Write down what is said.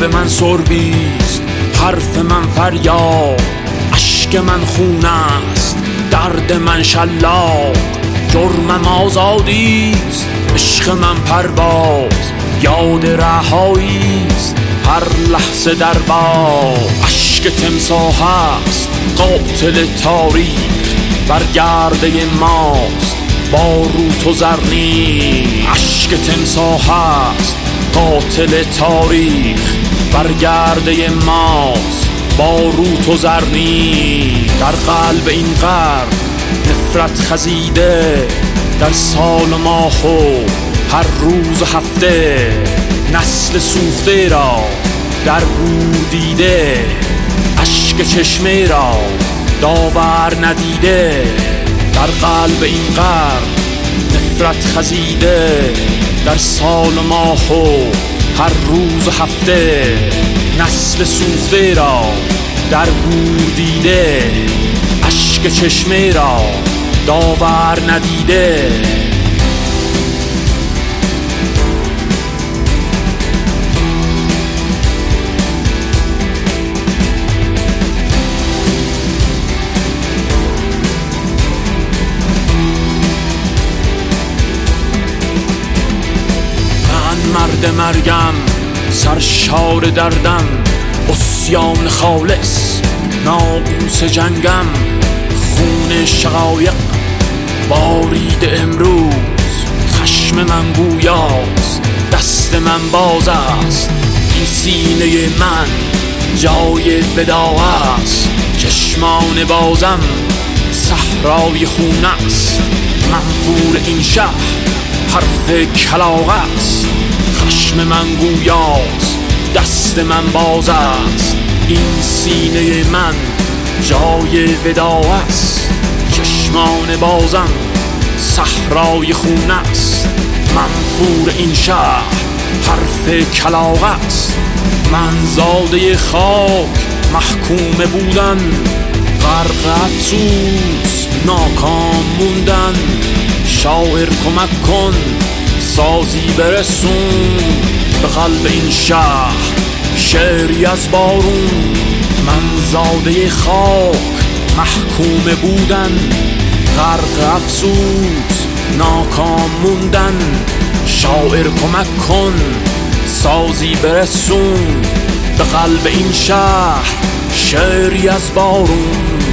لب من سربیست، حرف من فریاد، اشک من خون است، درد من شلاق. جرمم آزادیست، عشق من پرواز، یاد رهاییست هر لحظه در باد. اشک تمساح است قاتل تاریخ، بر گرده ماست باروت و زرنیخ. اشک تمساح است قاتل تاریخ، بر گرده ماست باروت و زرنیخ. در قلب این قرن نفرت خزیده، در سال و ماه و هر روز و هفته. نسل سوخته را در گور دیده، اشک چشمه را داور ندیده. در قلب این قرن نفرت خزیده، در سال و ماه و هر روز و هفته. نسل سوخته را در گور دیده، اشک چشمه را داور ندیده. مرد مرگم سرشار دردم، عصیان خالص ناقوس جنگم. خون شقایق بارید امروز، خشم من گویاست دست من باز است. این سینه من جای ودا است، چشمان بازم صحرای خون است. منفور این شهر حرف کلاغ است، خشم من گویاست دست من باز است. این سینه من جای ودا است، چشمان بازم صحرای خون است. منفور این شهر حرف کلاغ است. من زاده خاک محکوم بودن، غرق افسوس ناکام موندن. شاعر کمک کن سازی برسون به قلب این شهر شعری از بارون. من زاده خاک محکوم بودن، غرق افسوس ناکام موندن. شاعر کمک کن سازی برسون به قلب این شهر شعری از بارون.